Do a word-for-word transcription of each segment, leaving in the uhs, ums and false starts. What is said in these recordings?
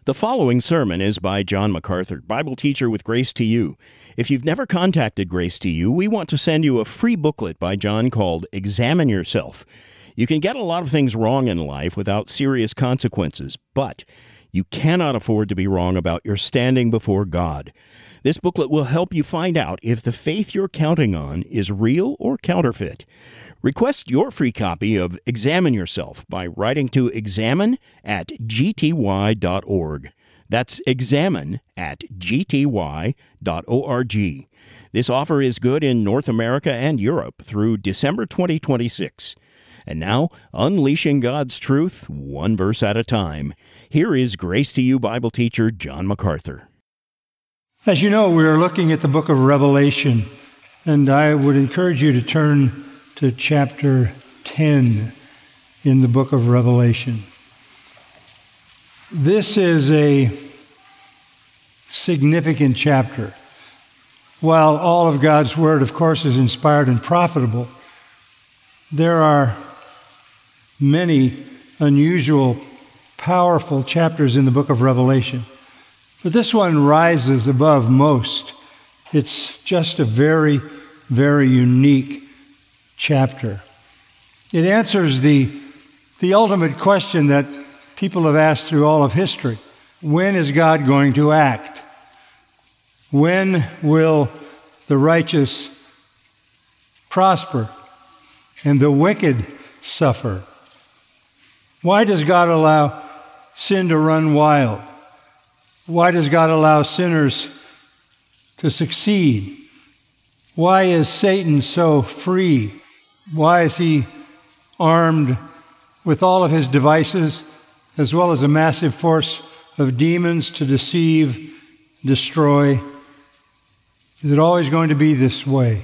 The following sermon is by John MacArthur, Bible teacher with Grace to You. If you've never contacted Grace to You, we want to send you a free booklet by John called Examine Yourself. You can get a lot of things wrong in life without serious consequences, but you cannot afford to be wrong about your standing before God. This booklet will help you find out if the faith you're counting on is real or counterfeit. Request your free copy of Examine Yourself by writing to examine at g t y dot org. That's examine at g t y dot org. This offer is good in North America and Europe through December twenty twenty-six. And now, unleashing God's truth, one verse at a time. Here is Grace to You Bible teacher John MacArthur. As you know, we are looking at the book of Revelation, and I would encourage you to turn to chapter ten in the book of Revelation. This is a significant chapter. While all of God's Word, of course, is inspired and profitable, there are many unusual, powerful chapters in the book of Revelation. But this one rises above most. It's just a very, very unique chapter. It answers the, the ultimate question that people have asked through all of history. When is God going to act? When will the righteous prosper and the wicked suffer? Why does God allow sin to run wild? Why does God allow sinners to succeed? Why is Satan so free? Why is he armed with all of his devices, as well as a massive force of demons to deceive, destroy? Is it always going to be this way?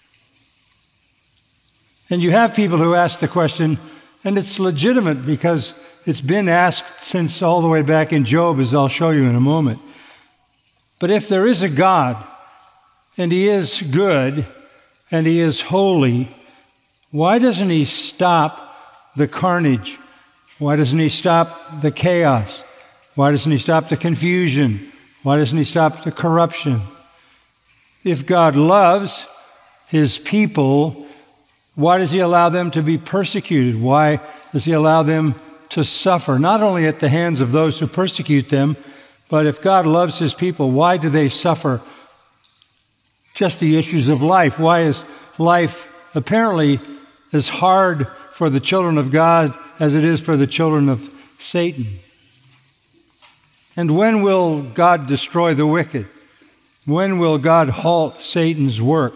And you have people who ask the question, and it's legitimate because it's been asked since all the way back in Job, as I'll show you in a moment. But if there is a God, and he is good, and he is holy, why doesn't he stop the carnage? Why doesn't he stop the chaos? Why doesn't he stop the confusion? Why doesn't he stop the corruption? If God loves his people, why does he allow them to be persecuted? Why does he allow them to suffer, not only at the hands of those who persecute them, but if God loves his people, why do they suffer just the issues of life? Why is life apparently as hard for the children of God as it is for the children of Satan? And when will God destroy the wicked? When will God halt Satan's work?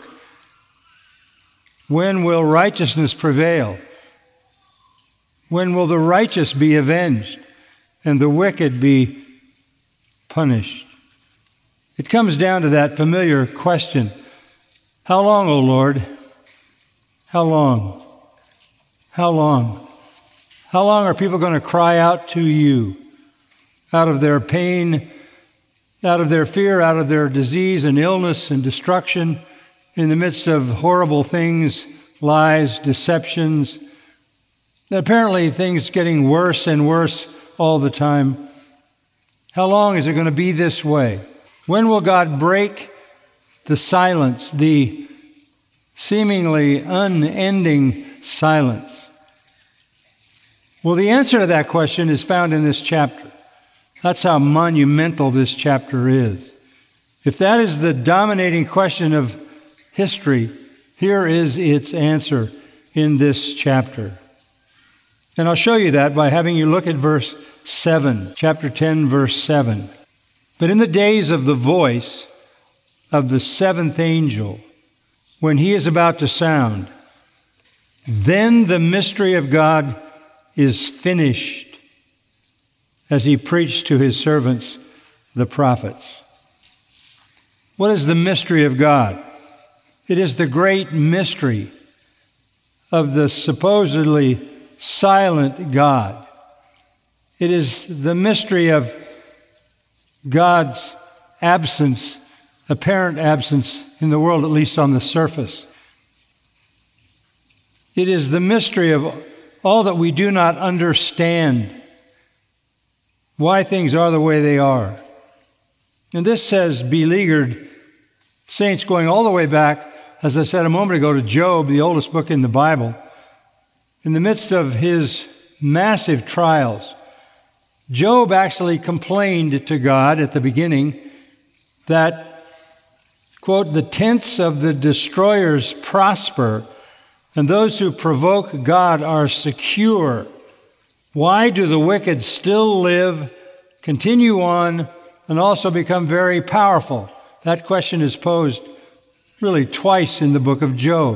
When will righteousness prevail? When will the righteous be avenged and the wicked be punished? It comes down to that familiar question, how long, O Lord? How long? How long? How long are people going to cry out to you out of their pain, out of their fear, out of their disease and illness and destruction, in the midst of horrible things, lies, deceptions, apparently things getting worse and worse all the time? How long is it going to be this way? When will God break the silence, the seemingly unending silence? Well, the answer to that question is found in this chapter. That's how monumental this chapter is. If that is the dominating question of history, here is its answer in this chapter. And I'll show you that by having you look at verse seven, chapter ten, verse seven. But in the days of the voice of the seventh angel, when he is about to sound, then the mystery of God is finished, as he preached to his servants, the prophets. What is the mystery of God? It is the great mystery of the supposedly silent God. It is the mystery of God's absence, apparent absence in the world, at least on the surface. It is the mystery of all that we do not understand. why things are the way they are. And this has beleaguered saints going all the way back, as I said a moment ago, to Job, the oldest book in the Bible. In the midst of his massive trials, Job actually complained to God at the beginning that, quote, the tents of the destroyers prosper, and those who provoke God are secure. Why do the wicked still live, continue on, and also become very powerful? That question is posed really twice in the book of Job.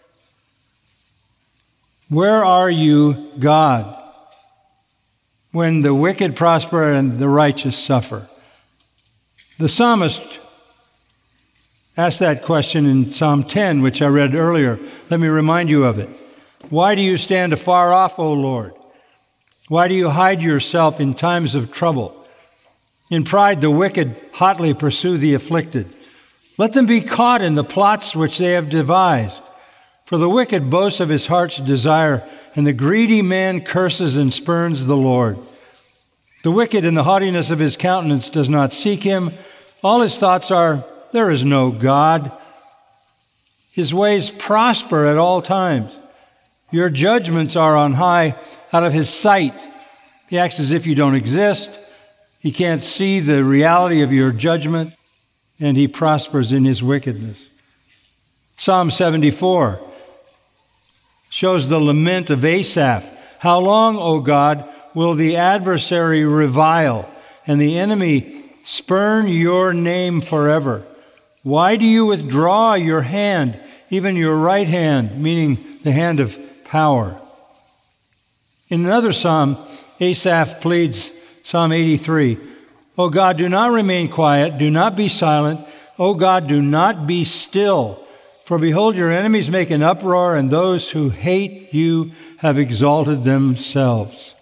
Where are you, God, when the wicked prosper and the righteous suffer? The psalmist asked that question in Psalm ten, which I read earlier. Let me remind you of it. Why do you stand afar off, O Lord? Why do you hide yourself in times of trouble? In pride, the wicked hotly pursue the afflicted. Let them be caught in the plots which they have devised. For the wicked boasts of his heart's desire, and the greedy man curses and spurns the Lord. The wicked in the haughtiness of his countenance does not seek him. All his thoughts are, there is no God. His ways prosper at all times. Your judgments are on high out of his sight. He acts as if you don't exist. He can't see the reality of your judgment, and he prospers in his wickedness. Psalm seventy-four shows the lament of Asaph. How long, O God, will the adversary revile and the enemy spurn your name forever? Why do you withdraw your hand, even your right hand, meaning the hand of power? In another psalm, Asaph pleads, Psalm eighty-three, O God, do not remain quiet, do not be silent. O God, do not be still. For behold, your enemies make an uproar, and those who hate you have exalted themselves.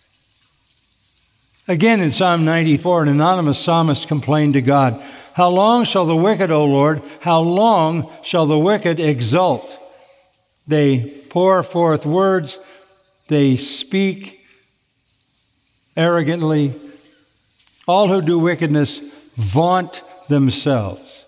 Again in Psalm ninety-four, an anonymous psalmist complained to God, how long shall the wicked, O Lord, how long shall the wicked exult? They pour forth words, they speak arrogantly. All who do wickedness vaunt themselves.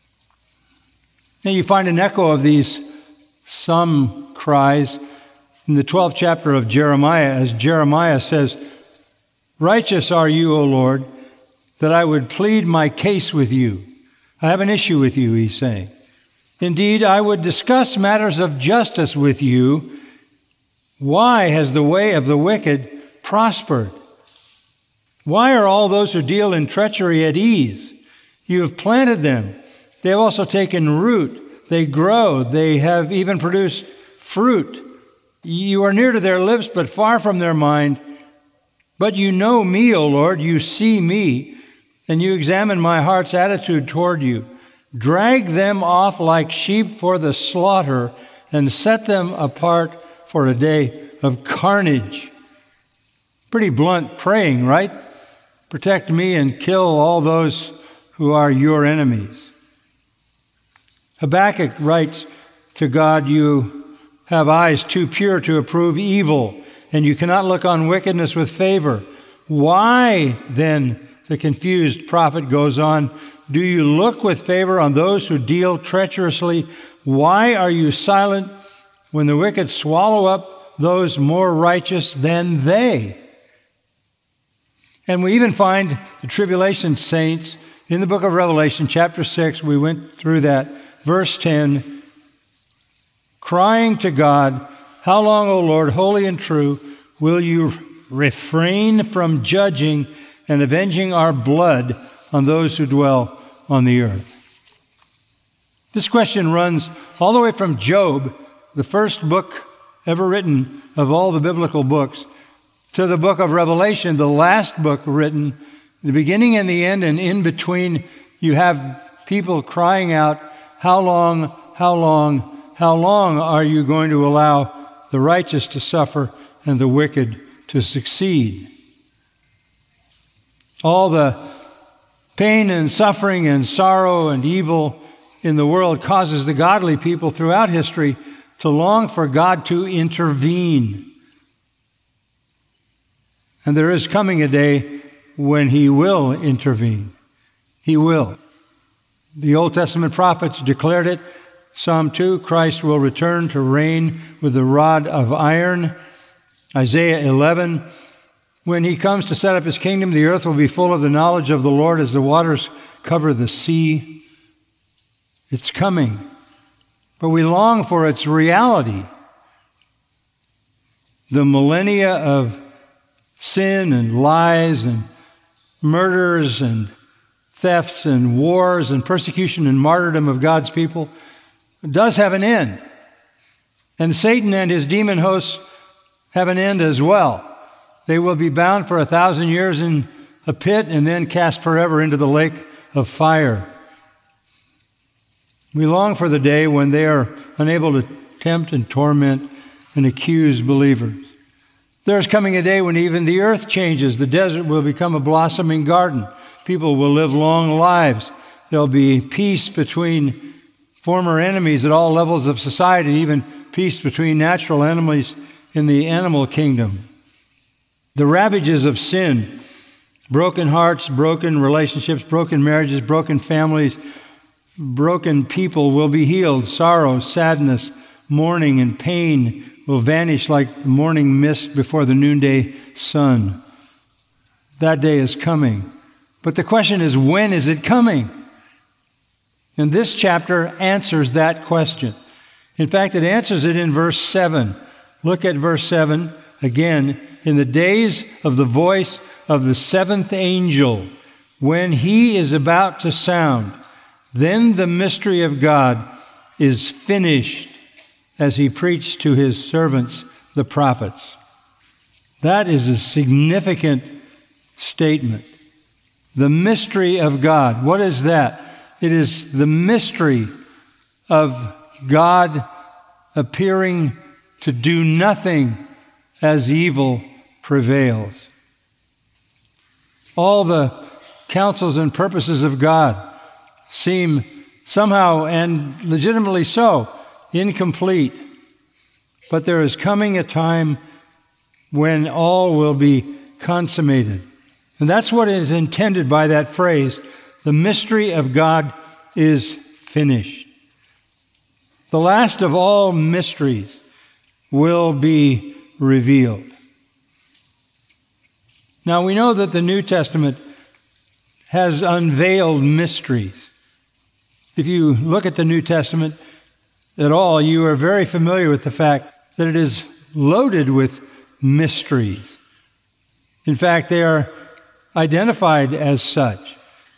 Now you find an echo of these some cries in the twelfth chapter of Jeremiah, as Jeremiah says, righteous are you, O Lord, that I would plead my case with you. I have an issue with you, he's saying. Indeed, I would discuss matters of justice with you. Why has the way of the wicked prospered? Why are all those who deal in treachery at ease? You have planted them. They have also taken root. They grow. They have even produced fruit. You are near to their lips, but far from their mind. But you know me, O Lord. You see me, and you examine my heart's attitude toward you. Drag them off like sheep for the slaughter, and set them apart for a day of carnage. Pretty blunt praying, right? Protect me and kill all those who are your enemies. Habakkuk writes to God, you have eyes too pure to approve evil, and you cannot look on wickedness with favor. Why, then, the confused prophet goes on, do you look with favor on those who deal treacherously? Why are you silent when the wicked swallow up those more righteous than they? And we even find the tribulation saints in the book of Revelation, chapter six, we went through that, verse ten, crying to God, how long, O Lord, holy and true, will you refrain from judging and avenging our blood on those who dwell on the earth? This question runs all the way from Job, the first book ever written of all the biblical books, to the book of Revelation, the last book written, the beginning and the end, and in between you have people crying out, how long, how long, how long are you going to allow the righteous to suffer and the wicked to succeed? All the pain and suffering and sorrow and evil in the world causes the godly people throughout history to long for God to intervene. And there is coming a day when he will intervene. He will. The Old Testament prophets declared it. Psalm two, Christ will return to reign with the rod of iron. Isaiah eleven, when he comes to set up his kingdom, the earth will be full of the knowledge of the Lord as the waters cover the sea. It's coming, but we long for its reality. The millennia of sin and lies and murders and thefts and wars and persecution and martyrdom of God's people does have an end. And Satan and his demon hosts have an end as well. They will be bound for a thousand years in a pit and then cast forever into the lake of fire. We long for the day when they are unable to tempt and torment and accuse believers. There is coming a day when even the earth changes. The desert will become a blossoming garden. People will live long lives. There'll be peace between former enemies at all levels of society, even peace between natural enemies in the animal kingdom. The ravages of sin, broken hearts, broken relationships, broken marriages, broken families, broken people will be healed. Sorrow, sadness, mourning, and pain will vanish like the morning mist before the noonday sun. That day is coming. But the question is, when is it coming? And this chapter answers that question. In fact, it answers it in verse seven. Look at verse seven again. In the days of the voice of the seventh angel, when he is about to sound, then the mystery of God is finished, as he preached to his servants, the prophets. That is a significant statement. The mystery of God. What is that? It is the mystery of God appearing to do nothing as evil prevails. All the counsels and purposes of God seem somehow, and legitimately so, incomplete. But there is coming a time when all will be consummated. And that's what is intended by that phrase. The mystery of God is finished. The last of all mysteries will be revealed. Now we know that the New Testament has unveiled mysteries. If you look at the New Testament at all, you are very familiar with the fact that it is loaded with mysteries. In fact, they are identified as such.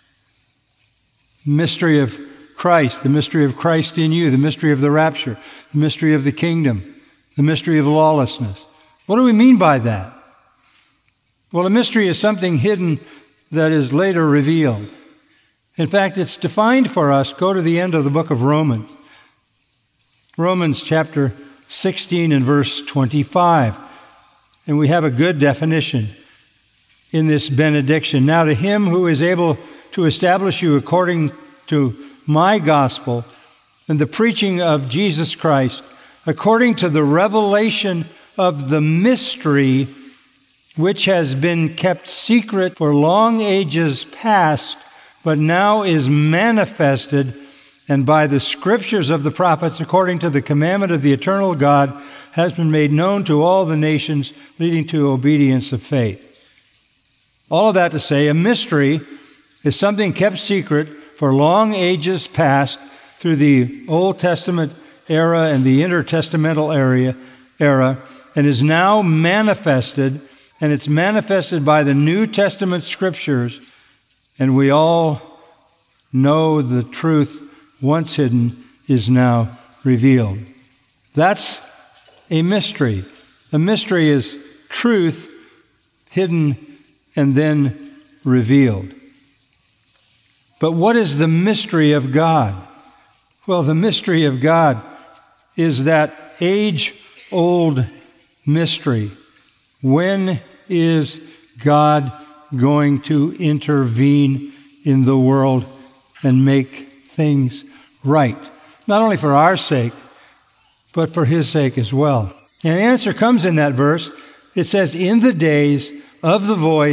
Mystery of Christ, the mystery of Christ in you, the mystery of the rapture, the mystery of the kingdom, the mystery of lawlessness. What do we mean by that? Well, a mystery is something hidden that is later revealed. In fact, it's defined for us. Go to the end of the book of Romans. Romans chapter sixteen and verse twenty-five. And we have a good definition in this benediction. Now to him who is able to establish you according to my gospel and the preaching of Jesus Christ, according to the revelation of the mystery which has been kept secret for long ages past, but now is manifested, and by the scriptures of the prophets, according to the commandment of the eternal God, has been made known to all the nations, leading to obedience of faith. All of that to say, a mystery is something kept secret for long ages past through the Old Testament era and the intertestamental area, era, and is now manifested, and it's manifested by the New Testament scriptures, and we all know the truth once hidden is now revealed. That's a mystery. A mystery is truth hidden and then revealed. But what is the mystery of God? Well, the mystery of God is that age-old mystery. When is God going to intervene in the world and make things right? Not only for our sake, but for his sake as well. And the answer comes in that verse. It says, in the days of the voice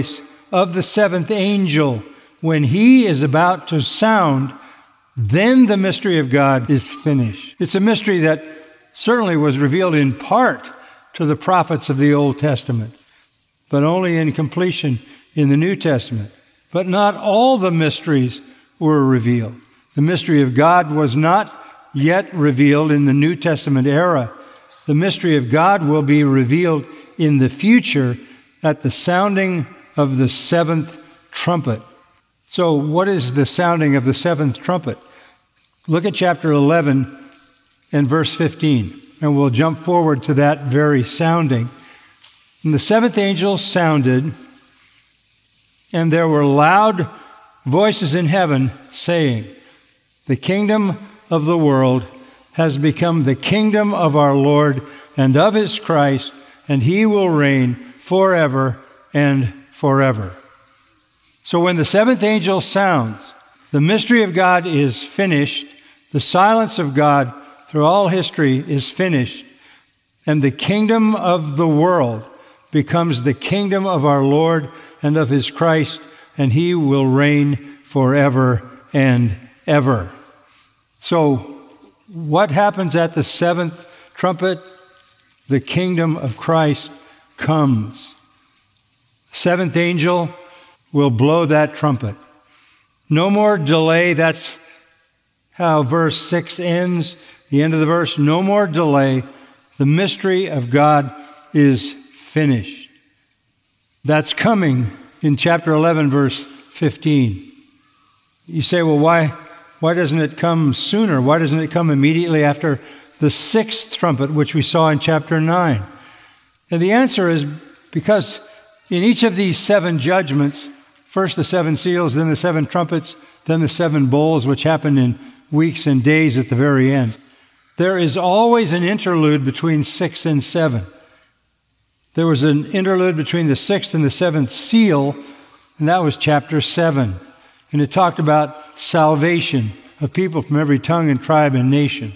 of the seventh angel, when he is about to sound, then the mystery of God is finished. It's a mystery that certainly was revealed in part to the prophets of the Old Testament, but only in completion in the New Testament. But not all the mysteries were revealed. The mystery of God was not yet revealed in the New Testament era. The mystery of God will be revealed in the future at the sounding of the seventh trumpet. So what is the sounding of the seventh trumpet? Look at chapter eleven and verse fifteen, and we'll jump forward to that very sounding. And the seventh angel sounded, and there were loud voices in heaven saying, "The kingdom of the world has become the kingdom of our Lord and of his Christ, and he will reign forever and forever." So when the seventh angel sounds, the mystery of God is finished, the silence of God through all history is finished, and the kingdom of the world becomes the kingdom of our Lord and of his Christ, and he will reign forever and ever. So what happens at the seventh trumpet? The kingdom of Christ comes. The seventh angel will blow that trumpet. No more delay. That's how verse six ends, the end of the verse. No more delay. The mystery of God is finished. That's coming in chapter eleven, verse fifteen. You say, well, why, why doesn't it come sooner? Why doesn't it come immediately after the sixth trumpet, which we saw in chapter nine? And the answer is because in each of these seven judgments, first the seven seals, then the seven trumpets, then the seven bowls, which happen in weeks and days at the very end, there is always an interlude between six and seven. There was an interlude between the sixth and the seventh seal, and that was chapter seven. And it talked about salvation of people from every tongue and tribe and nation.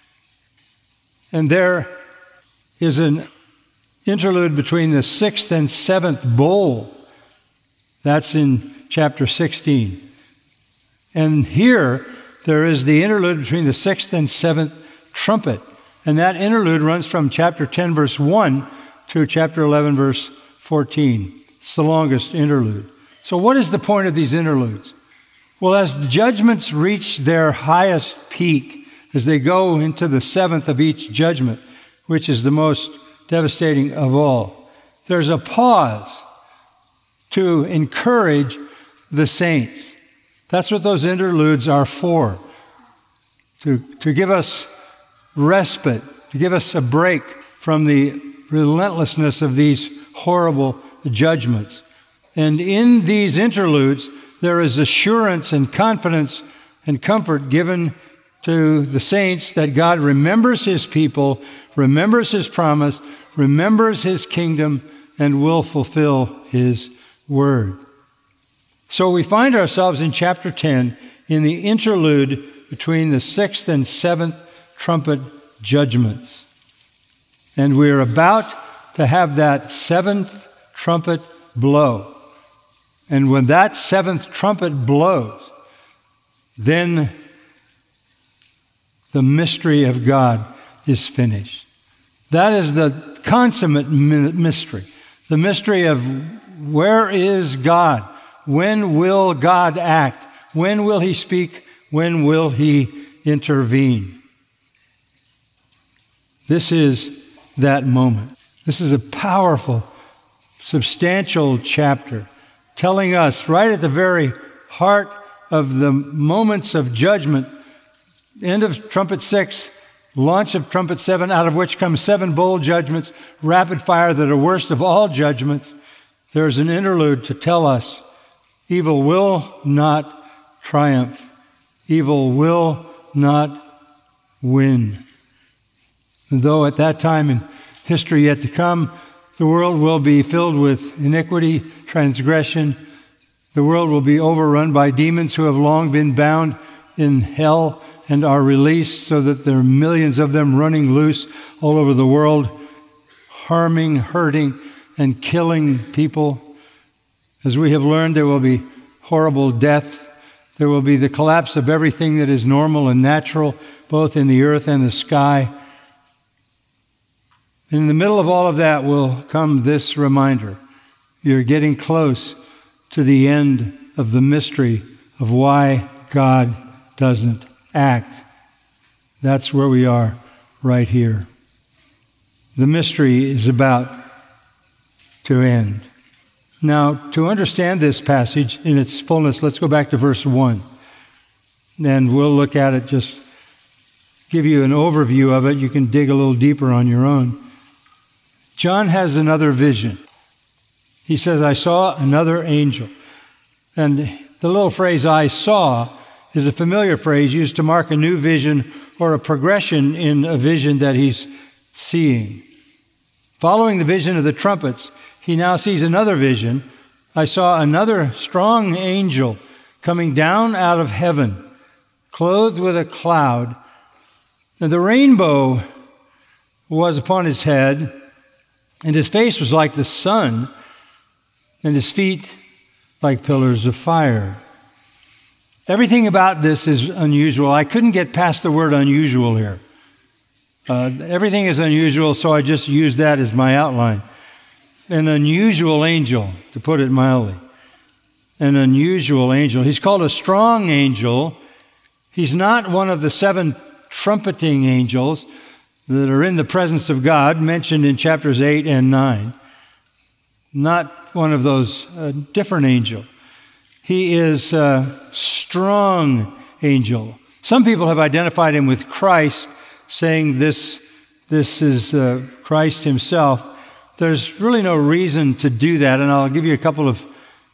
And there is an interlude between the sixth and seventh bowl. That's in chapter sixteen. And here there is the interlude between the sixth and seventh trumpet. And that interlude runs from chapter ten, verse one to chapter eleven, verse fourteen. It's the longest interlude. So what is the point of these interludes? Well, as the judgments reach their highest peak, as they go into the seventh of each judgment, which is the most devastating of all, there's a pause to encourage the saints. That's what those interludes are for, to, to give us respite, to give us a break from the relentlessness of these horrible judgments. And in these interludes, there is assurance and confidence and comfort given to the saints that God remembers his people, remembers his promise, remembers his kingdom, and will fulfill his word. So we find ourselves in chapter ten in the interlude between the sixth and seventh trumpet judgments. And we're about to have that seventh trumpet blow. And when that seventh trumpet blows, then the mystery of God is finished. That is the consummate mystery. The mystery of where is God? When will God act? When will he speak? When will he intervene? This is that moment. This is a powerful, substantial chapter telling us right at the very heart of the moments of judgment, end of trumpet six, launch of trumpet seven, out of which come seven bowl judgments, rapid fire that are worst of all judgments. There's an interlude to tell us evil will not triumph. Evil will not win. And though at that time in history yet to come, the world will be filled with iniquity, transgression. The world will be overrun by demons who have long been bound in hell and are released so that there are millions of them running loose all over the world, harming, hurting, and killing people. As we have learned, there will be horrible death. There will be the collapse of everything that is normal and natural, both in the earth and the sky. In the middle of all of that will come this reminder. You're getting close to the end of the mystery of why God doesn't act. That's where we are right here. The mystery is about to end. Now, to understand this passage in its fullness, let's go back to verse one. And we'll look at it, just give you an overview of it. You can dig a little deeper on your own. John has another vision. He says, I saw another angel. And the little phrase, I saw, is a familiar phrase used to mark a new vision or a progression in a vision that he's seeing. Following the vision of the trumpets, he now sees another vision. I saw another strong angel coming down out of heaven, clothed with a cloud. And the rainbow was upon his head, and his face was like the sun, and his feet like pillars of fire. Everything about this is unusual. I couldn't get past the word unusual here. Uh, everything is unusual, so I just used that as my outline. An unusual angel, to put it mildly. An unusual angel. He's called a strong angel. He's not one of the seven trumpeting angels that are in the presence of God, mentioned in chapters eight and nine. Not one of those, a different angel. He is a strong angel. Some people have identified him with Christ, saying this, this is uh, Christ himself. There's really no reason to do that, and I'll give you a couple of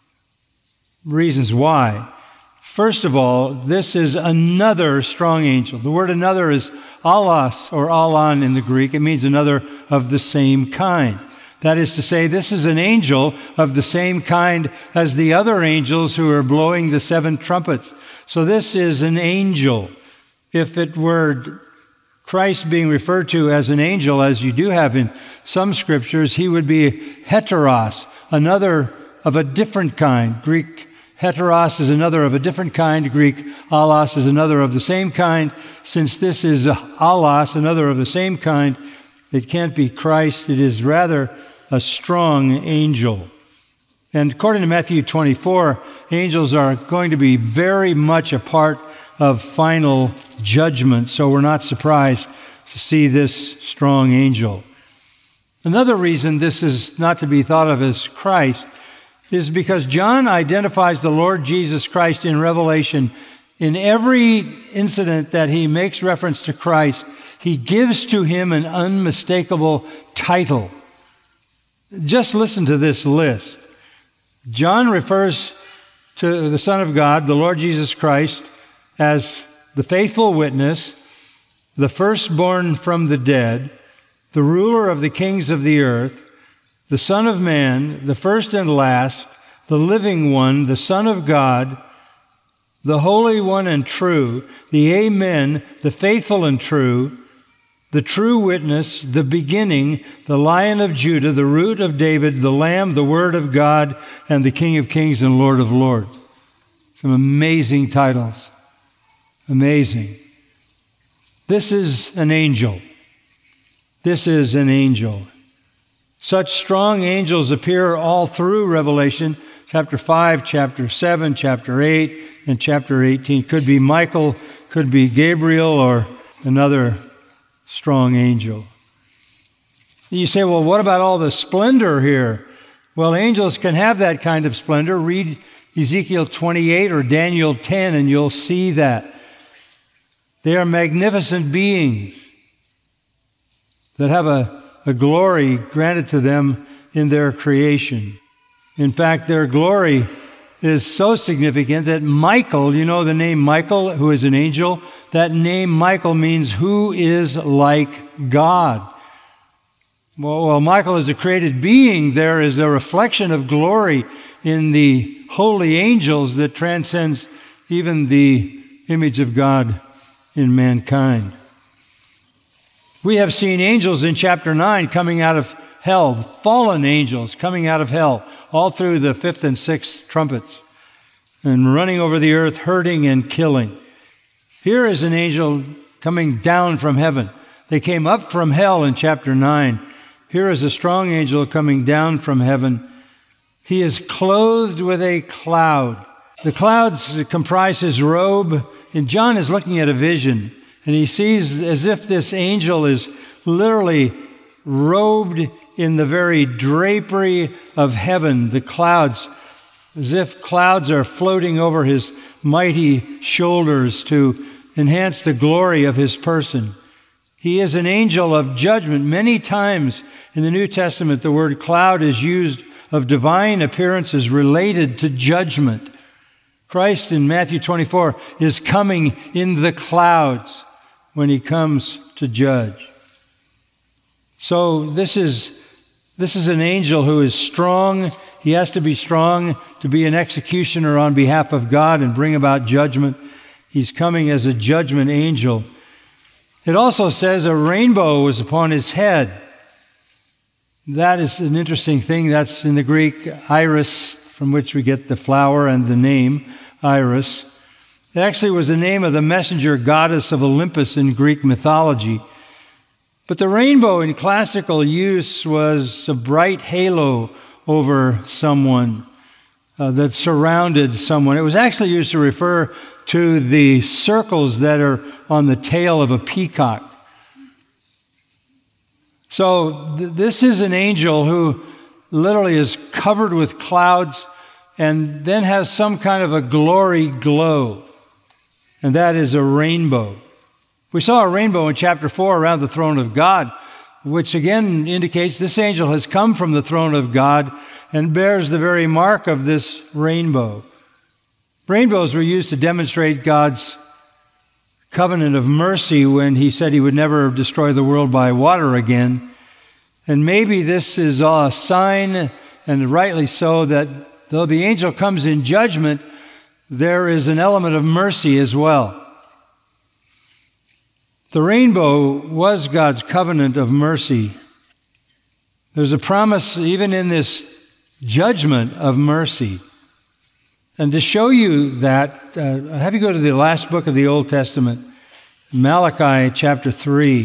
reasons why. First of all, this is another strong angel. The word another is allos, or alon in the Greek. It means another of the same kind. That is to say, this is an angel of the same kind as the other angels who are blowing the seven trumpets. So this is an angel. If it were Christ being referred to as an angel, as you do have in some scriptures, he would be heteros, another of a different kind. Greek heteros is another of a different kind. Greek allos is another of the same kind. Since this is allos, another of the same kind, it can't be Christ. It is rather a strong angel. And according to Matthew twenty-four, angels are going to be very much a part of final judgment, so we're not surprised to see this strong angel. Another reason this is not to be thought of as Christ is because John identifies the Lord Jesus Christ in Revelation. In every incident that he makes reference to Christ, he gives to him an unmistakable title. Just listen to this list. John refers to the Son of God, the Lord Jesus Christ, as the faithful witness, the firstborn from the dead, the ruler of the kings of the earth, the Son of Man, the first and last, the living one, the Son of God, the Holy One and true, the Amen, the faithful and true, the true witness, the beginning, the Lion of Judah, the root of David, the Lamb, the Word of God, and the King of kings and Lord of lords. Some amazing titles. Amazing. This is an angel. This is an angel. Such strong angels appear all through Revelation, chapter five, chapter seven, chapter eight, and chapter eighteen. Could be Michael, could be Gabriel, or another strong angel. You say, well, what about all the splendor here? Well, angels can have that kind of splendor. Read Ezekiel twenty-eight or Daniel ten, and you'll see that. They are magnificent beings that have a, a glory granted to them in their creation. In fact, their glory is so significant that Michael, you know the name Michael, who is an angel, that name Michael means who is like God. Well, well, Michael is a created being. There is a reflection of glory in the holy angels that transcends even the image of God in mankind. We have seen angels in chapter nine coming out of hell, fallen angels coming out of hell, all through the fifth and sixth trumpets, and running over the earth, hurting and killing. Here is an angel coming down from heaven. They came up from hell in chapter nine. Here is a strong angel coming down from heaven. He is clothed with a cloud. The clouds comprise his robe, and John is looking at a vision, and he sees as if this angel is literally robed in the very drapery of heaven, the clouds, as if clouds are floating over his mighty shoulders to enhance the glory of his person. He is an angel of judgment. Many times in the New Testament, the word cloud is used of divine appearances related to judgment. Christ in Matthew twenty-four is coming in the clouds when he comes to judge. So this is, this is an angel who is strong. He has to be strong to be an executioner on behalf of God and bring about judgment. He's coming as a judgment angel. It also says a rainbow was upon his head. That is an interesting thing. That's in the Greek iris, from which we get the flower and the name Iris. It actually was the name of the messenger goddess of Olympus in Greek mythology. But the rainbow in classical use was a bright halo over someone uh, that surrounded someone. It was actually used to refer to the circles that are on the tail of a peacock. So th- this is an angel who literally is covered with clouds and then has some kind of a glory glow, and that is a rainbow. We saw a rainbow in chapter four around the throne of God, which again indicates this angel has come from the throne of God and bears the very mark of this rainbow. Rainbows were used to demonstrate God's covenant of mercy when he said he would never destroy the world by water again. And maybe this is a sign, and rightly so, that though the angel comes in judgment, there is an element of mercy as well. The rainbow was God's covenant of mercy. There's a promise even in this judgment of mercy. And to show you that, uh, I'll have you go to the last book of the Old Testament, Malachi chapter three.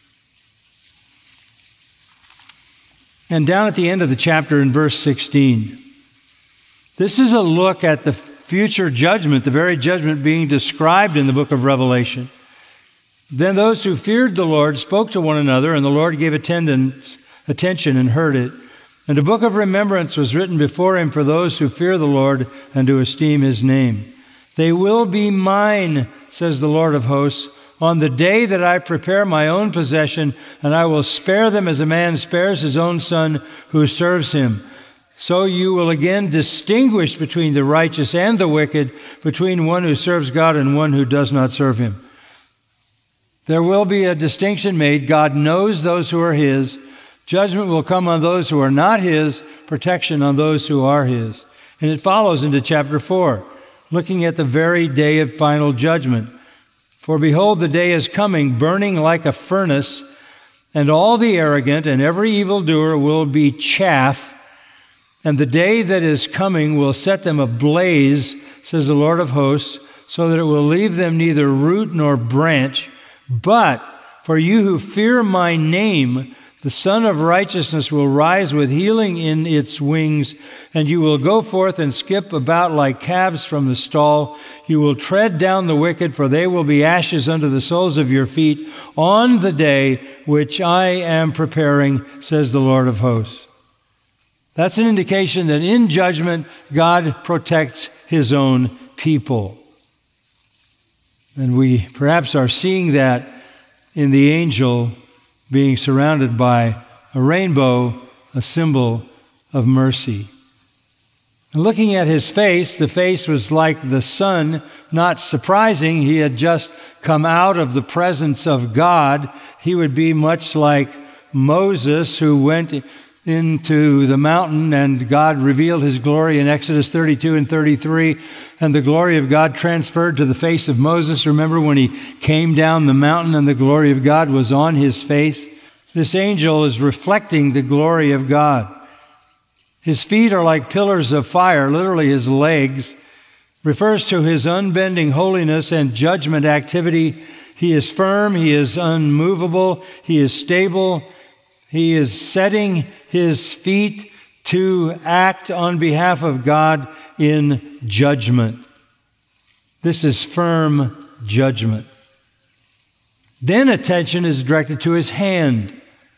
And down at the end of the chapter in verse sixteen, this is a look at the future judgment, the very judgment being described in the book of Revelation. Then those who feared the Lord spoke to one another, and the Lord gave attendance, attention and heard it. And a book of remembrance was written before him for those who fear the Lord and to esteem his name. They will be mine, says the Lord of hosts, on the day that I prepare my own possession, and I will spare them as a man spares his own son who serves him. So you will again distinguish between the righteous and the wicked, between one who serves God and one who does not serve him. There will be a distinction made. God knows those who are his. Judgment will come on those who are not his, protection on those who are his. And it follows into chapter four, looking at the very day of final judgment. For behold, the day is coming, burning like a furnace, and all the arrogant and every evildoer will be chaff, and the day that is coming will set them ablaze, says the Lord of hosts, so that it will leave them neither root nor branch. But for you who fear my name, the Son of Righteousness will rise with healing in its wings, and you will go forth and skip about like calves from the stall. You will tread down the wicked, for they will be ashes under the soles of your feet on the day which I am preparing, says the Lord of hosts. That's an indication that in judgment, God protects his own people. And we perhaps are seeing that in the angel being surrounded by a rainbow, a symbol of mercy. And looking at his face, the face was like the sun. Not surprising, he had just come out of the presence of God. He would be much like Moses, who went into the mountain and God revealed his glory in Exodus thirty-two and thirty-three, and the glory of God transferred to the face of Moses. Remember when he came down the mountain and the glory of God was on his face? This angel is reflecting the glory of God. His feet are like pillars of fire, literally his legs, refers to his unbending holiness and judgment activity. He is firm, he is unmovable, he is stable. He is setting his feet to act on behalf of God in judgment. This is firm judgment. Then attention is directed to his hand.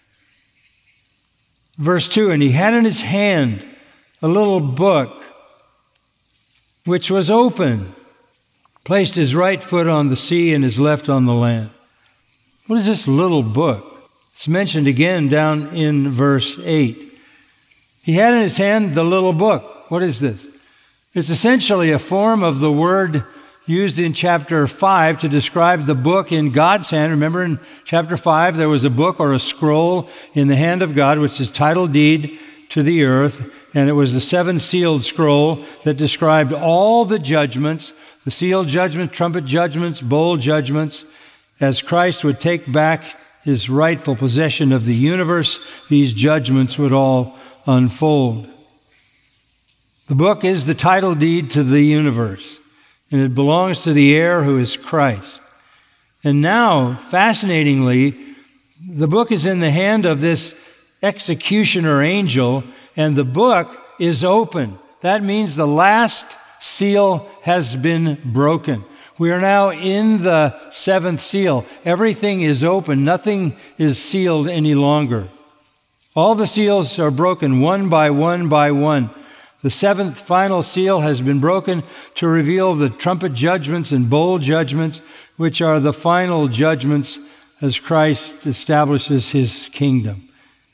Verse two, and he had in his hand a little book which was open, placed his right foot on the sea and his left on the land. What is this little book? It's mentioned again down in verse eight. He had in his hand the little book. What is this? It's essentially a form of the word used in chapter five to describe the book in God's hand. Remember in chapter five, there was a book or a scroll in the hand of God, which is title deed to the earth. And it was the seven sealed scroll that described all the judgments, the sealed judgments, trumpet judgments, bowl judgments, as Christ would take back his rightful possession of the universe. These judgments would all unfold. The book is the title deed to the universe, and it belongs to the heir who is Christ. And now, fascinatingly, the book is in the hand of this executioner angel, and the book is open. That means the last seal has been broken. We are now in the seventh seal. Everything is open. Nothing is sealed any longer. All the seals are broken one by one by one. The seventh final seal has been broken to reveal the trumpet judgments and bowl judgments, which are the final judgments as Christ establishes his kingdom.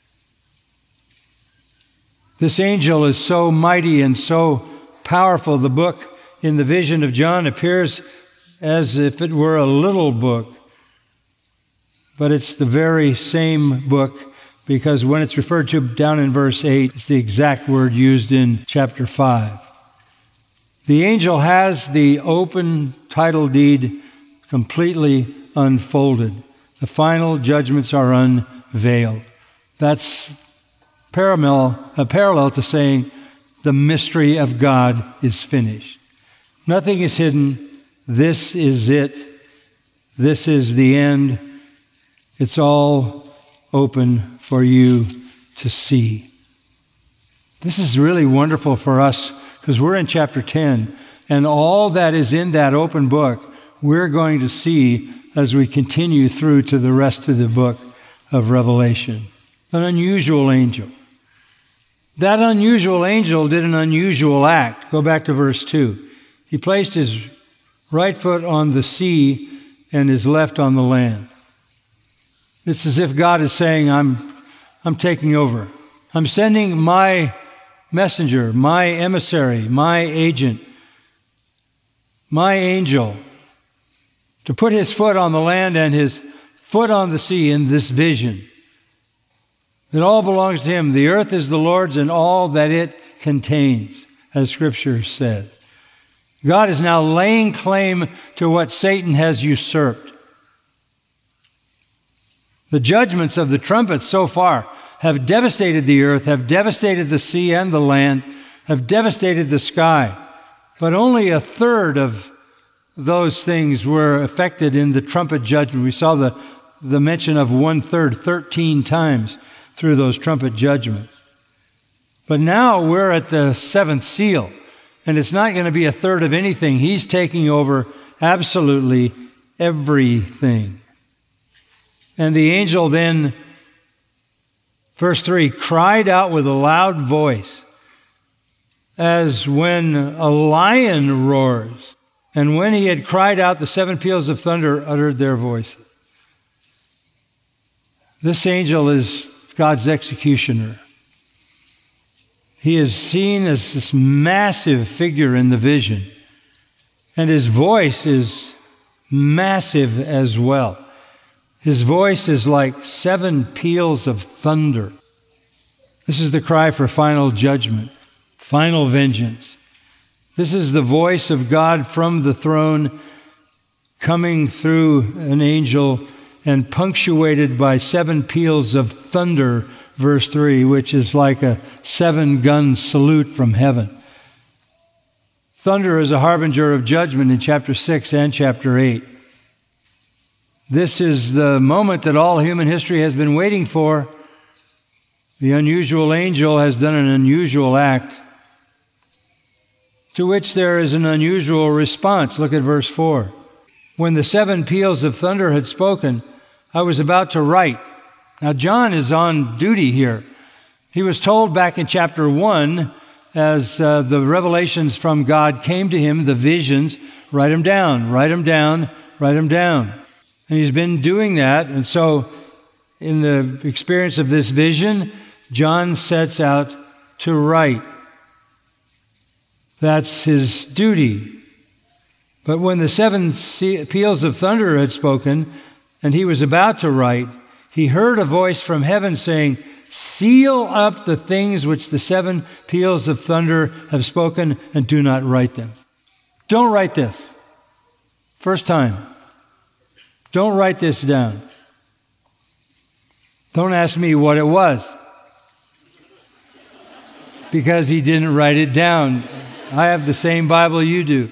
This angel is so mighty and so powerful. The book in the vision of John appears as if it were a little book, but it's the very same book, because when it's referred to down in verse eight, it's the exact word used in chapter five. The angel has the open title deed completely unfolded. The final judgments are unveiled. That's parallel, a parallel to saying the mystery of God is finished. Nothing is hidden. This is it. This is the end. It's all open for you to see. This is really wonderful for us because we're in chapter ten, and all that is in that open book we're going to see as we continue through to the rest of the book of Revelation. An unusual angel. That unusual angel did an unusual act. Go back to verse two. He placed his right foot on the sea and his left on the land. It's as if God is saying, I'm, I'm taking over. I'm sending my messenger, my emissary, my agent, my angel to put his foot on the land and his foot on the sea in this vision. It all belongs to him. The earth is the Lord's and all that it contains, as Scripture said. God is now laying claim to what Satan has usurped. The judgments of the trumpets so far have devastated the earth, have devastated the sea and the land, have devastated the sky. But only a third of those things were affected in the trumpet judgment. We saw the, the mention of one third thirteen times through those trumpet judgments. But now we're at the seventh seal, and it's not going to be a third of anything. He's taking over absolutely everything. And the angel then, verse three, cried out with a loud voice, as when a lion roars. And when he had cried out, the seven peals of thunder uttered their voices. This angel is God's executioner. He is seen as this massive figure in the vision, and his voice is massive as well. His voice is like seven peals of thunder. This is the cry for final judgment, final vengeance. This is the voice of God from the throne coming through an angel and punctuated by seven peals of thunder, verse three, which is like a seven-gun salute from heaven. Thunder is a harbinger of judgment in chapter six and chapter eight. This is the moment that all human history has been waiting for. The unusual angel has done an unusual act, to which there is an unusual response. Look at verse four. When the seven peals of thunder had spoken, I was about to write. Now, John is on duty here. He was told back in chapter one, as uh, the revelations from God came to him, the visions, write them down, write them down, write them down. And he's been doing that. And so in the experience of this vision, John sets out to write. That's his duty. But when the seven peals of thunder had spoken, and he was about to write, he heard a voice from heaven saying, seal up the things which the seven peals of thunder have spoken, and do not write them. Don't write this. First time. Don't write this down. Don't ask me what it was, because he didn't write it down. I have the same Bible you do.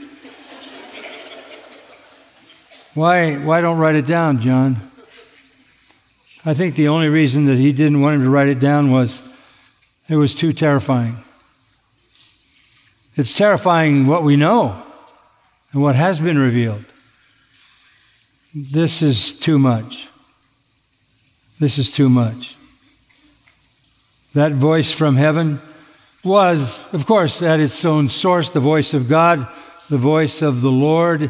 Why, why don't write it down, John? I think the only reason that he didn't want him to write it down was it was too terrifying. It's terrifying what we know and what has been revealed. This is too much. This is too much. That voice from heaven was, of course, at its own source, the voice of God, the voice of the Lord,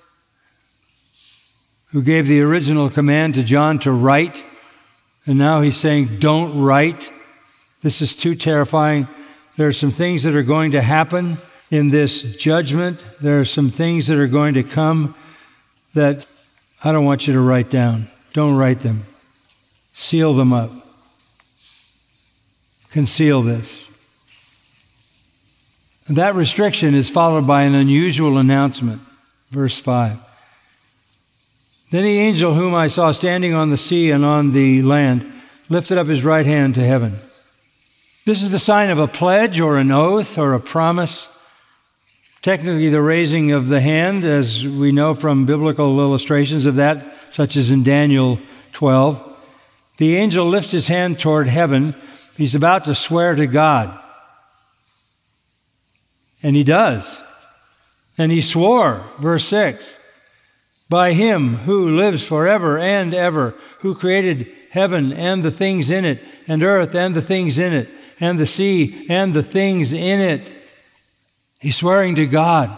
who gave the original command to John to write. And now he's saying, don't write. This is too terrifying. There are some things that are going to happen in this judgment. There are some things that are going to come that I don't want you to write down. Don't write them. Seal them up. Conceal this. And that restriction is followed by an unusual announcement. Verse five. Then the angel whom I saw standing on the sea and on the land lifted up his right hand to heaven. This is the sign of a pledge or an oath or a promise. Technically the raising of the hand, as we know from biblical illustrations of that, such as in Daniel twelve. The angel lifts his hand toward heaven. He's about to swear to God. And he does. And he swore, verse six. By him who lives forever and ever, who created heaven and the things in it, and earth and the things in it, and the sea and the things in it. He's swearing to God,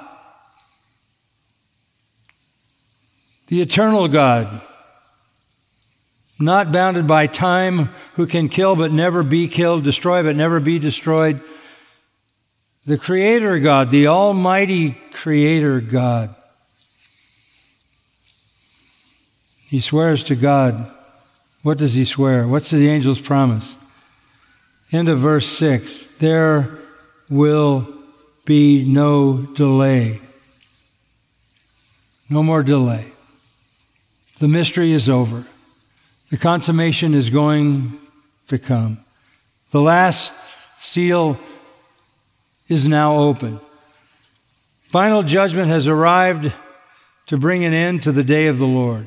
the eternal God, not bounded by time, who can kill but never be killed, destroy but never be destroyed. The Creator God, the Almighty Creator God. He swears to God. What does he swear? What's the angel's promise? End of verse six. There will be no delay. No more delay. The mystery is over. The consummation is going to come. The last seal is now open. Final judgment has arrived to bring an end to the day of the Lord.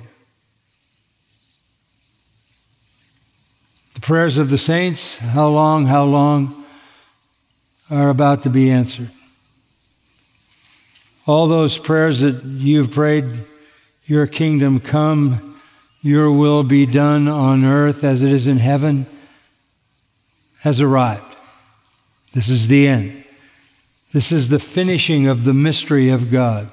The prayers of the saints, how long, how long, are about to be answered. All those prayers that you've prayed, your kingdom come, your will be done on earth as it is in heaven, has arrived. This is the end. This is the finishing of the mystery of God.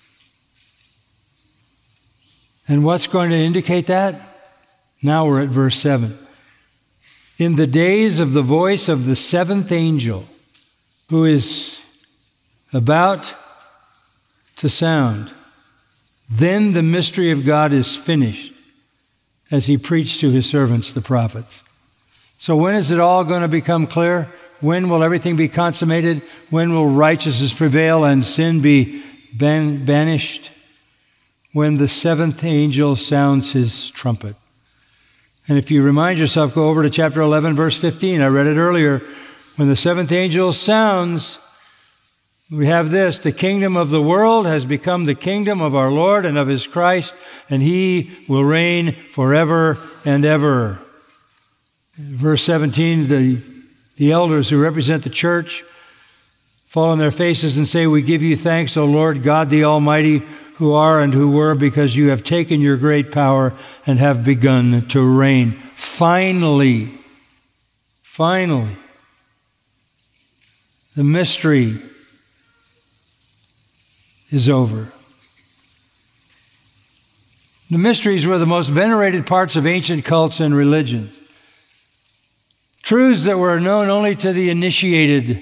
And what's going to indicate that? Now we're at verse seven. In the days of the voice of the seventh angel, who is about to sound, then the mystery of God is finished, as he preached to his servants, the prophets. So when is it all going to become clear? When will everything be consummated? When will righteousness prevail and sin be ban- banished? when the seventh angel sounds his trumpet. And if you remind yourself, go over to chapter eleven, verse fifteen. I read it earlier. When the seventh angel sounds, we have this: the kingdom of the world has become the kingdom of our Lord and of his Christ, and he will reign forever and ever. Verse seventeen, the, the elders who represent the church fall on their faces and say, we give you thanks, O Lord God the Almighty, who are and who were, because you have taken your great power and have begun to reign. Finally, finally, the mystery is over. The mysteries were the most venerated parts of ancient cults and religions. Truths that were known only to the initiated.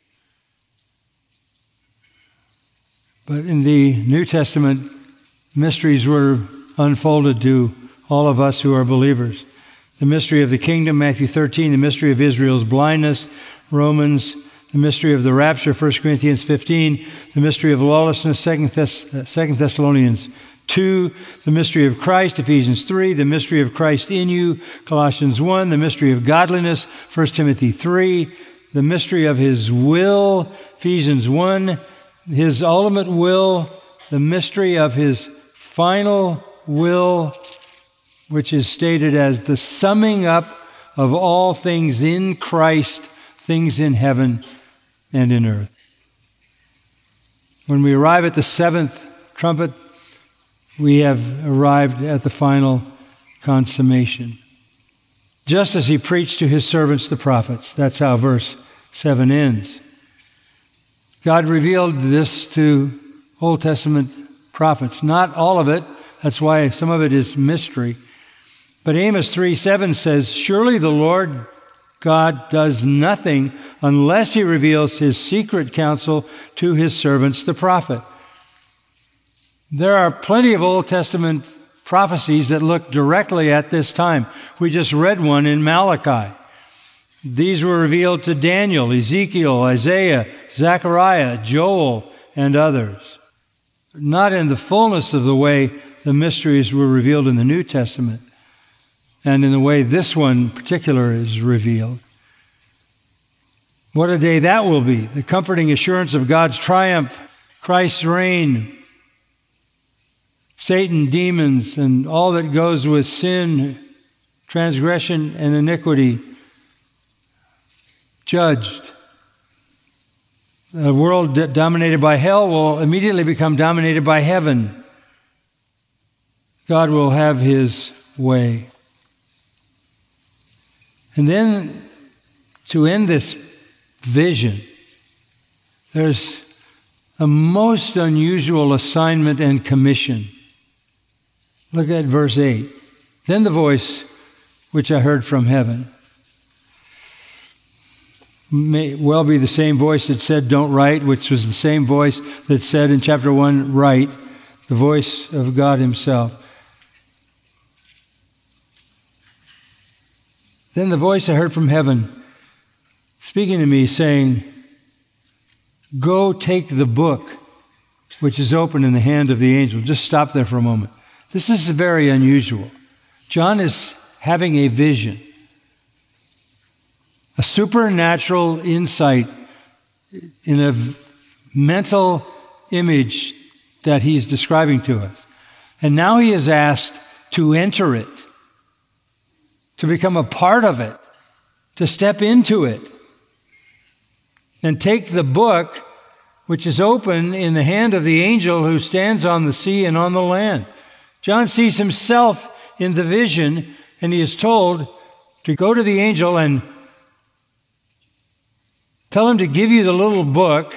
But in the New Testament, mysteries were unfolded to all of us who are believers. The mystery of the kingdom, Matthew thirteen, the mystery of Israel's blindness, Romans, the mystery of the rapture, First Corinthians fifteen, the mystery of lawlessness, Second Thessalonians two, the mystery of Christ, Ephesians three, the mystery of Christ in you, Colossians one, the mystery of godliness, First Timothy three, the mystery of his will, Ephesians one, his ultimate will, the mystery of his final will, which is stated as the summing up of all things in Christ, things in heaven and in earth. When we arrive at the seventh trumpet, we have arrived at the final consummation. Just as he preached to his servants, the prophets. That's how verse seven ends. God revealed this to Old Testament prophets. Not all of it. That's why some of it is mystery. But Amos three seven says, surely the Lord God does nothing unless he reveals his secret counsel to his servants, the prophet. There are plenty of Old Testament prophecies that look directly at this time. We just read one in Malachi. These were revealed to Daniel, Ezekiel, Isaiah, Zechariah, Joel, and others. Not in the fullness of the way the mysteries were revealed in the New Testament, and in the way this one in particular is revealed. What a day that will be. The comforting assurance of God's triumph, Christ's reign, Satan, demons, and all that goes with sin, transgression, and iniquity judged. A world dominated by hell will immediately become dominated by heaven. God will have his way. And then, to end this vision, there's a most unusual assignment and commission. Look at verse eight. Then the voice which I heard from heaven. May well be the same voice that said, don't write, which was the same voice that said in chapter one, write, the voice of God himself. Then the voice I heard from heaven, speaking to me, saying, go take the book which is open in the hand of the angel. Just stop there for a moment. This is very unusual. John is having a vision, a supernatural insight in a mental image that he's describing to us. And now he is asked to enter it, to become a part of it, to step into it, and take the book which is open in the hand of the angel who stands on the sea and on the land. John sees himself in the vision, and he is told to go to the angel and tell him to give you the little book.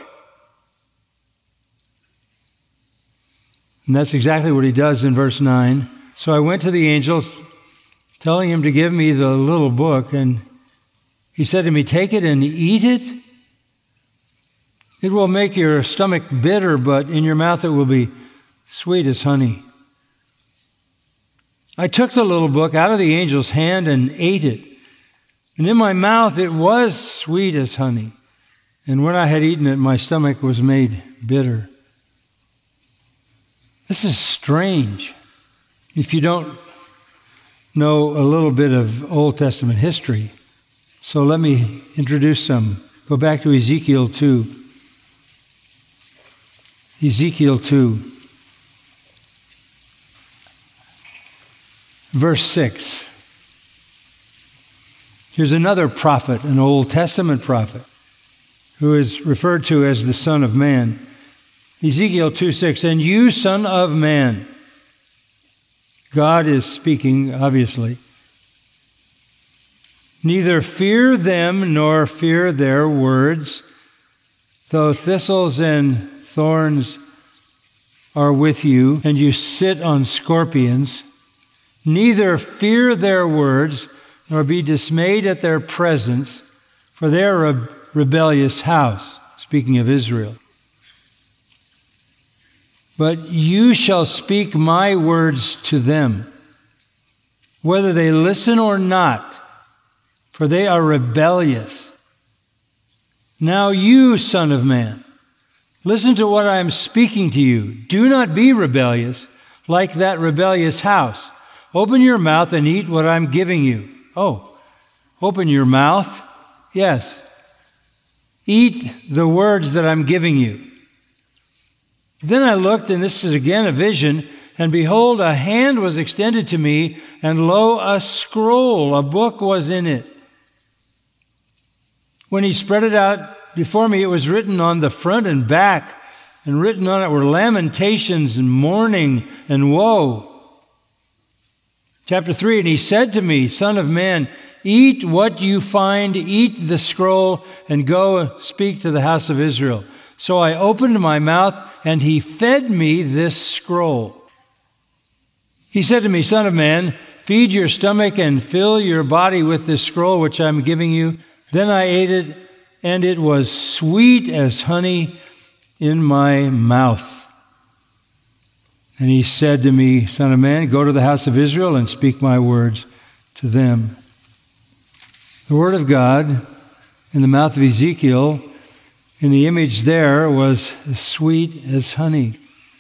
And that's exactly what he does in verse nine. So I went to the angel, telling him to give me the little book, and he said to me, take it and eat it. It will make your stomach bitter, but in your mouth it will be sweet as honey. I took the little book out of the angel's hand and ate it. And in my mouth it was sweet as honey. And when I had eaten it, my stomach was made bitter. This is strange. If you don't know a little bit of Old Testament history, so let me introduce some. Go back to Ezekiel two. Ezekiel two. Verse six. Here's another prophet, an Old Testament prophet, who is referred to as the Son of Man. Ezekiel two six, and you, son of man. God is speaking, obviously. Neither fear them nor fear their words, though thistles and thorns are with you, and you sit on scorpions. Neither fear their words, nor be dismayed at their presence, for they are a rebellious house, speaking of Israel. But you shall speak my words to them, whether they listen or not, for they are rebellious. Now you, son of man, listen to what I am speaking to you. Do not be rebellious like that rebellious house. Open your mouth and eat what I'm giving you. Oh, open your mouth? Yes. Eat the words that I'm giving you. Then I looked, and this is again a vision, and behold, a hand was extended to me, and lo, a scroll, a book was in it. When he spread it out before me, it was written on the front and back, and written on it were lamentations and mourning and woe. Chapter three, and he said to me, Son of man, eat what you find, eat the scroll, and go speak to the house of Israel. So I opened my mouth, and he fed me this scroll. He said to me, Son of man, feed your stomach and fill your body with this scroll which I'm giving you. Then I ate it, and it was sweet as honey in my mouth. And he said to me, Son of man, go to the house of Israel and speak my words to them. The word of God in the mouth of Ezekiel, in the image there, was as sweet as honey.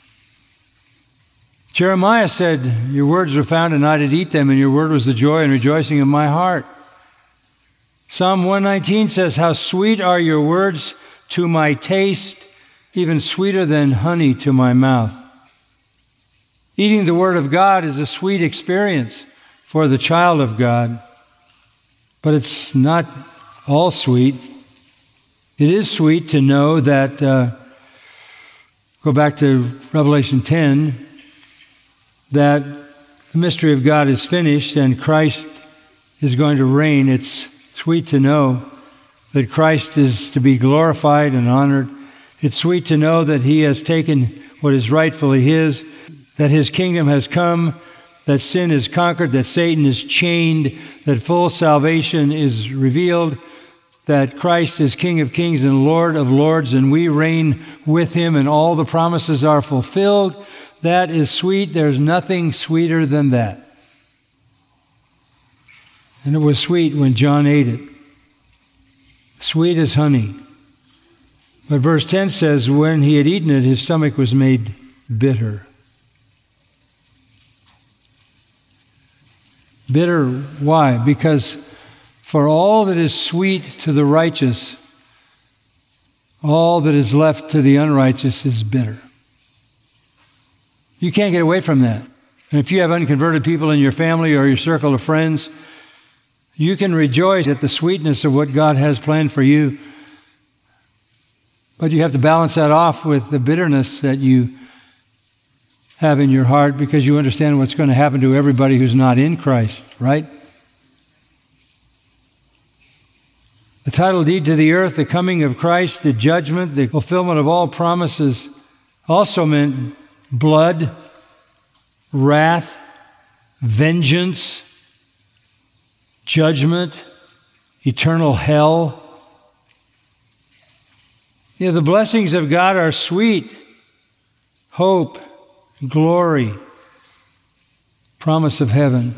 Jeremiah said, your words were found and I did eat them, and your word was the joy and rejoicing of my heart. Psalm one nineteen says, how sweet are your words to my taste, even sweeter than honey to my mouth. Eating the Word of God is a sweet experience for the child of God, but it's not all sweet. It is sweet to know that, uh, go back to Revelation ten, that the mystery of God is finished and Christ is going to reign. It's sweet to know that Christ is to be glorified and honored. It's sweet to know that He has taken what is rightfully His, that His kingdom has come, that sin is conquered, that Satan is chained, that full salvation is revealed, that Christ is King of kings and Lord of lords, and we reign with Him, and all the promises are fulfilled. That is sweet. There's nothing sweeter than that. And it was sweet when John ate it. Sweet as honey. But verse ten says, when he had eaten it, his stomach was made bitter. Bitter, why? Because for all that is sweet to the righteous, all that is left to the unrighteous is bitter. You can't get away from that. And if you have unconverted people in your family or your circle of friends, you can rejoice at the sweetness of what God has planned for you. But you have to balance that off with the bitterness that you have in your heart, because you understand what's going to happen to everybody who's not in Christ, right? The title deed to the earth, the coming of Christ, the judgment, the fulfillment of all promises also meant blood, wrath, vengeance, judgment, eternal hell. You know, the blessings of God are sweet. Hope, glory, promise of heaven.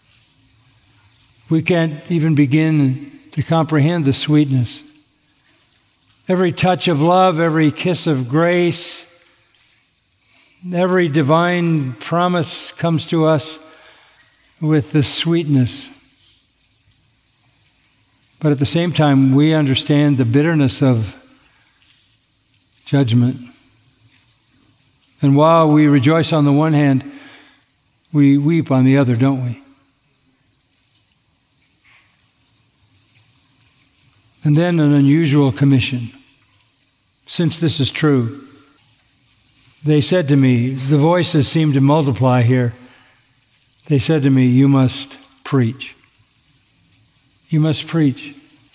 We can't even begin to comprehend the sweetness. Every touch of love, every kiss of grace, Every divine promise comes to us with the sweetness. But at the same time, we understand the bitterness of judgment. And while we rejoice on the one hand, we weep on the other, don't we? And then an unusual commission. Since this is true, they said to me, the voices seem to multiply here. They said to me, you must preach. You must preach.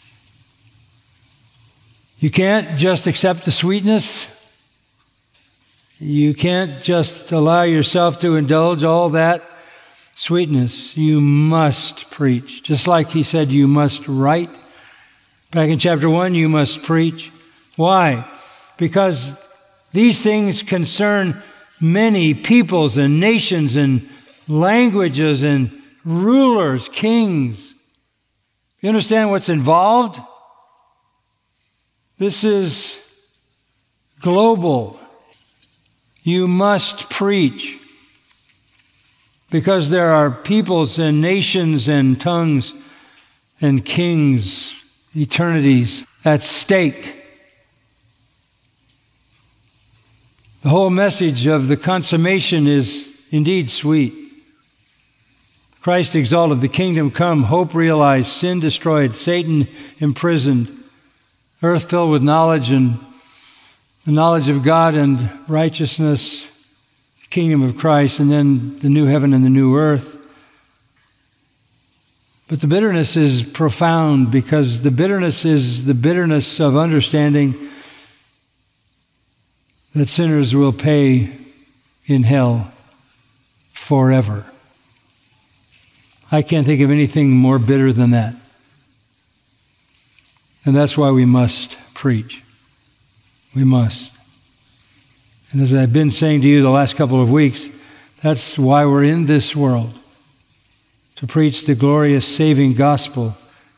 You can't just accept the sweetness. You can't just allow yourself to indulge all that sweetness. You must preach. Just like he said, you must write. Back in chapter one, you must preach. Why? Because these things concern many peoples and nations and languages and rulers, kings. You understand what's involved? This is global. You must preach because there are peoples and nations and tongues and kings, eternities at stake. The whole message of the consummation is indeed sweet. Christ exalted, the kingdom come, hope realized, sin destroyed, Satan imprisoned, earth filled with knowledge and the knowledge of God and righteousness, the kingdom of Christ, and then the new heaven and the new earth. But the bitterness is profound because the bitterness is the bitterness of understanding that sinners will pay in hell forever. I can't think of anything more bitter than that. And that's why we must preach. We must. And as I've been saying to you the last couple of weeks, that's why we're in this world, to preach the glorious saving gospel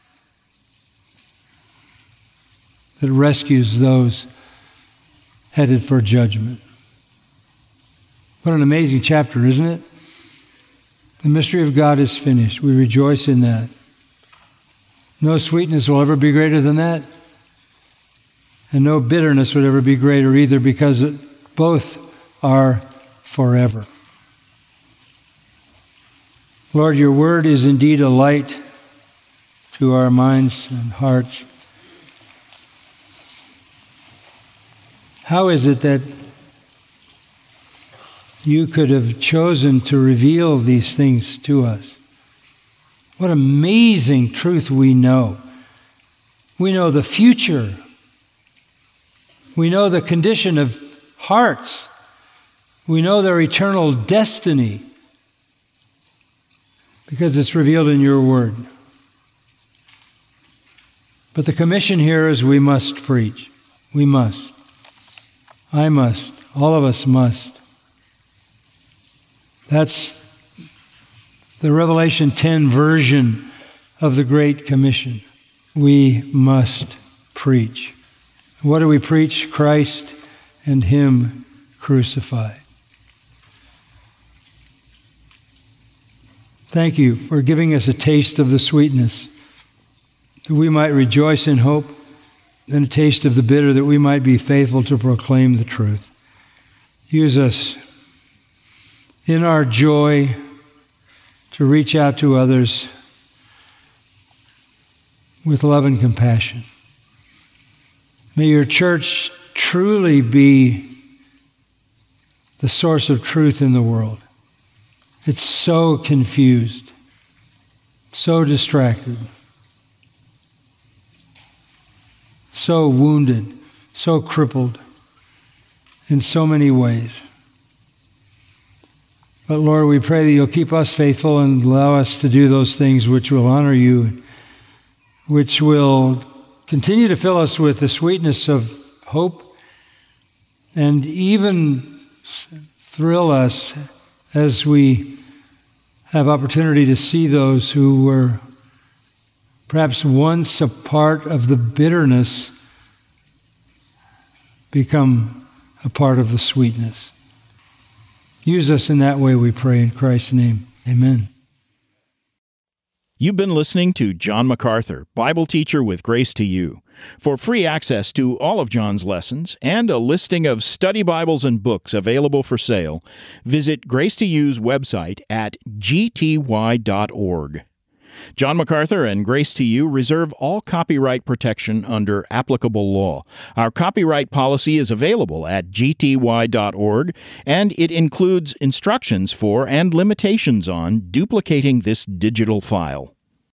that rescues those headed for judgment. What an amazing chapter, isn't it? The mystery of God is finished. We rejoice in that. No sweetness will ever be greater than that. And no bitterness would ever be greater either, because it, both are forever. Lord, your word is indeed a light to our minds and hearts. How is it that you could have chosen to reveal these things to us? What amazing truth we know. We know the future. We know the condition of hearts. We know their eternal destiny because it's revealed in your word. But the commission here is we must preach. We must. I must. All of us must. That's the Revelation ten version of the Great Commission. We must preach. What do we preach? Christ and Him crucified. Thank you for giving us a taste of the sweetness, that we might rejoice in hope, and a taste of the bitter, that we might be faithful to proclaim the truth. Use us in our joy to reach out to others with love and compassion. May your church truly be the source of truth in the world. It's so confused, so distracted, so wounded, so crippled in so many ways. But Lord, we pray that you'll keep us faithful and allow us to do those things which will honor you, which will continue to fill us with the sweetness of hope and even thrill us as we have opportunity to see those who were perhaps once a part of the bitterness become a part of the sweetness. Use us in that way, we pray in Christ's name. Amen. You've been listening to John MacArthur, Bible teacher with Grace to You. For free access to all of John's lessons and a listing of study Bibles and books available for sale, visit Grace to You's website at g t y dot org. John MacArthur and Grace to You reserve all copyright protection under applicable law. Our copyright policy is available at g t y dot org, and it includes instructions for and limitations on duplicating this digital file.